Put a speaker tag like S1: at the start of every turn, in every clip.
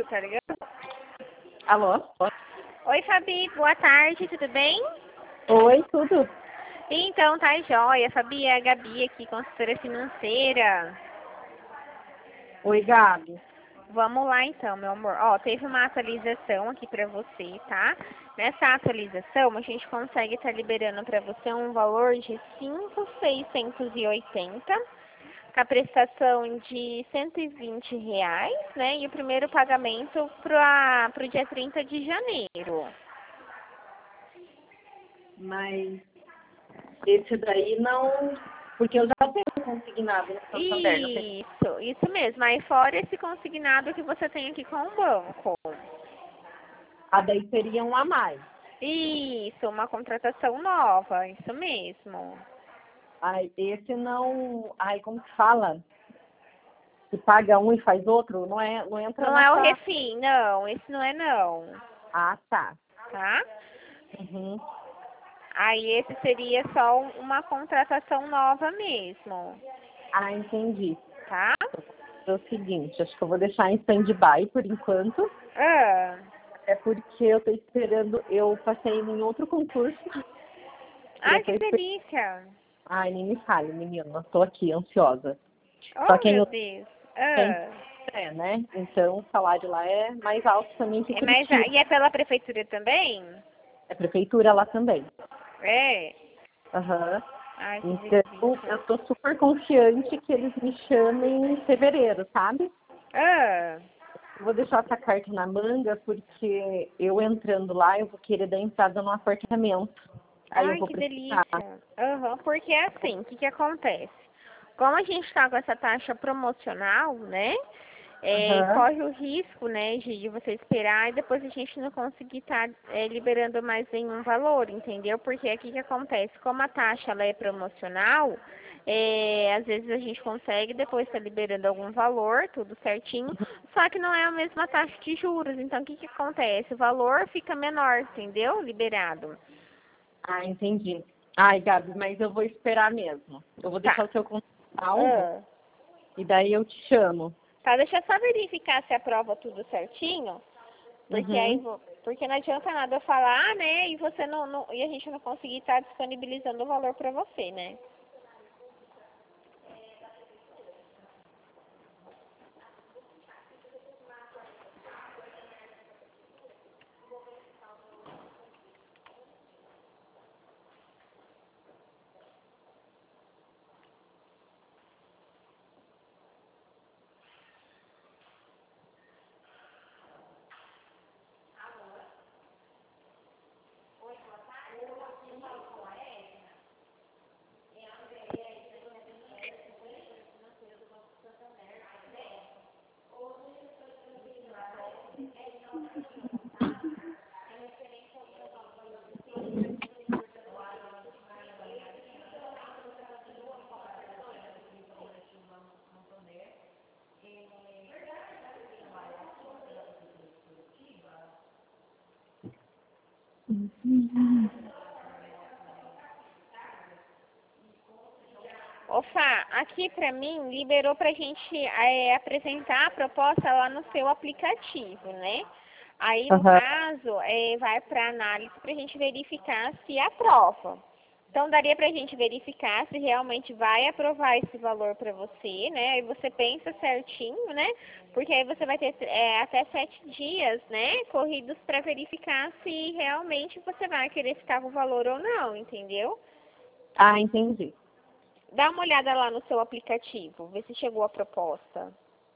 S1: tá ligado?
S2: Alô?
S1: Oi, Fabi, boa tarde, tudo bem?
S2: Oi, tudo?
S1: Então, tá jóia. Fabi, é a Gabi aqui, consultora financeira.
S2: Oi, Gabi.
S1: Vamos lá então, meu amor. Ó, teve uma atualização aqui pra você, tá? Nessa atualização, a gente consegue estar liberando pra você um valor de 5.680, com a prestação de R$ 120, né? E o primeiro pagamento pro dia 30 de janeiro.
S2: Mas esse daí não... Porque eu já tenho consignado no Santander, não tem?
S1: Isso mesmo. Aí fora esse consignado que você tem aqui com o banco.
S2: Ah, daí seria um a mais.
S1: Isso, uma contratação nova, isso mesmo.
S2: Ai, esse não... Ai, como que fala? Se paga um e faz outro, não entra
S1: Não é o
S2: nessa...
S1: refim, não, esse não é não,
S2: Ah, tá.
S1: tá?
S2: Uhum.
S1: Aí esse seria só uma contratação nova mesmo,
S2: Ah, entendi.
S1: tá?
S2: É o seguinte, acho que eu vou deixar em stand-by por enquanto.
S1: Ah,
S2: É porque eu tô esperando... Eu passei em outro concurso. E eu
S1: ai,
S2: tô
S1: que
S2: esperando...
S1: delícia.
S2: Ai, nem me fale, menina. Eu tô aqui ansiosa. Só
S1: Oh,
S2: que
S1: meu
S2: em
S1: Deus.
S2: tem,
S1: Ah,
S2: né? Então o salário lá é mais alto também que Curitiba.
S1: e é pela prefeitura também?
S2: É prefeitura lá também.
S1: É.
S2: Aham.
S1: Ai, que
S2: Então
S1: delícia.
S2: eu tô super confiante que eles me chamem em fevereiro, sabe?
S1: Ah.
S2: Eu vou deixar essa carta na manga porque eu entrando lá eu vou querer dar entrada no apartamento. Aí eu
S1: Ai,
S2: vou
S1: que
S2: precisar.
S1: delícia. Aham, porque assim, o que que acontece? Como a gente está com essa taxa promocional, né?
S2: Aham.
S1: Corre o risco, né, de você esperar e depois a gente não conseguir estar liberando mais nenhum valor, entendeu? Porque aqui que acontece, como a taxa ela é promocional, às vezes a gente consegue depois estar liberando algum valor, tudo certinho, só que não é a mesma taxa de juros. Então, o que que acontece? O valor fica menor, entendeu? Liberado.
S2: Ah, entendi. Ai, Gabi, mas eu vou esperar mesmo. Eu vou
S1: Tá.
S2: deixar o seu contato salvo
S1: Ah.
S2: e daí eu te chamo.
S1: Tá, deixa eu só verificar se aprova tudo certinho, porque aí
S2: Uhum.
S1: porque não adianta nada eu falar, né, e você e a gente não conseguir estar disponibilizando o valor para você, né? Ô Fá, aqui pra mim liberou pra gente apresentar a proposta lá no seu aplicativo, né? Aí no
S2: Aham.
S1: caso vai para análise pra gente verificar se aprova. Então daria pra gente verificar se realmente vai aprovar esse valor pra você, né? Aí você pensa certinho, né? Porque aí você vai ter até 7 dias, né? Corridos pra verificar se realmente você vai querer ficar com o valor ou não, entendeu?
S2: Ah, entendi.
S1: Dá uma olhada lá no seu aplicativo, vê se chegou a proposta.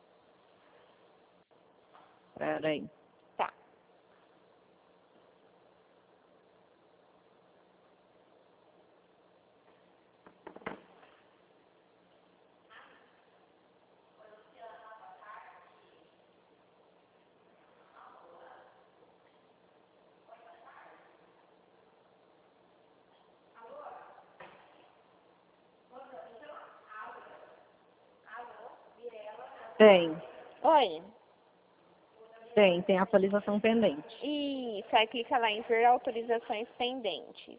S2: Peraí.
S1: Tá.
S2: Tem.
S1: Oi.
S2: Tem atualização pendente.
S1: Isso, aí clica lá em ver autorizações pendentes.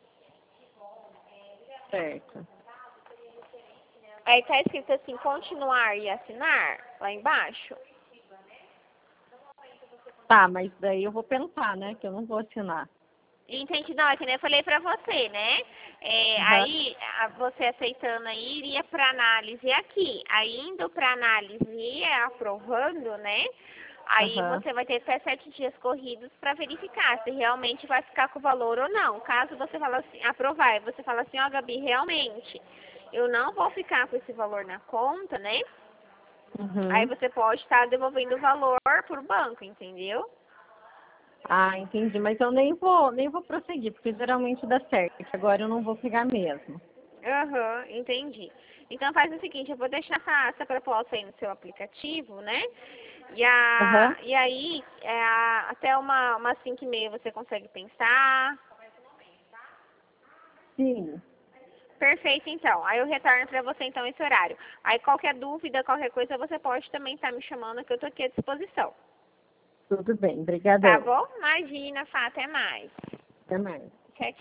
S2: Certo.
S1: Aí tá escrito assim, continuar e assinar, lá embaixo.
S2: Tá, mas daí eu vou pensar, né? Que eu não vou assinar.
S1: Entendi, não, é que nem eu falei pra você, né?
S2: Aham,
S1: Você aceitando aí, iria pra análise aqui. Aí, indo pra análise e aprovando, né? Aí
S2: aham.
S1: você vai ter até 7 dias corridos para verificar se realmente vai ficar com o valor ou não. Caso você fale assim, aprovar, e você fala assim, ó, Gabi, realmente, eu não vou ficar com esse valor na conta, né? Aí
S2: Uhum.
S1: você pode estar devolvendo o valor pro banco, entendeu?
S2: Ah, entendi. Mas eu nem vou prosseguir, porque geralmente dá certo. Agora eu não vou pegar mesmo.
S1: Aham, entendi. Então faz o seguinte, eu vou deixar essa proposta aí no seu aplicativo, né?
S2: Aham.
S1: E aí, até umas 5h30 você consegue pensar.
S2: Sim,
S1: Perfeito, então. Aí eu retorno para você, então, esse horário. Aí qualquer dúvida, qualquer coisa, você pode também estar me chamando, que eu tô aqui à disposição.
S2: tudo bem.
S1: Tá
S2: Obrigadão.
S1: bom? Imagina, Fá, até mais.
S2: Até mais.